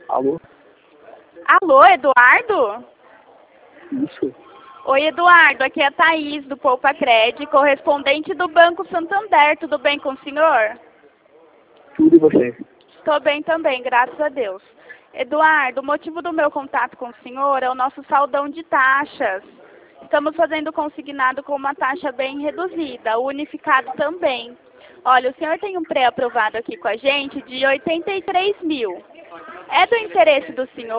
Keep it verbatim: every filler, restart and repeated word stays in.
Alô? Alô, Eduardo? Isso. Oi, Eduardo, aqui é a Thaís, do Poupa Cred, correspondente do Banco Santander. Tudo bem com o senhor? Tudo e você? Estou bem também, graças a Deus. Eduardo, o motivo do meu contato com o senhor é o nosso saldão de taxas. Estamos fazendo consignado com uma taxa bem reduzida, o unificado também. Olha, o senhor tem um pré-aprovado aqui com a gente de oitenta e três mil. É do interesse do senhor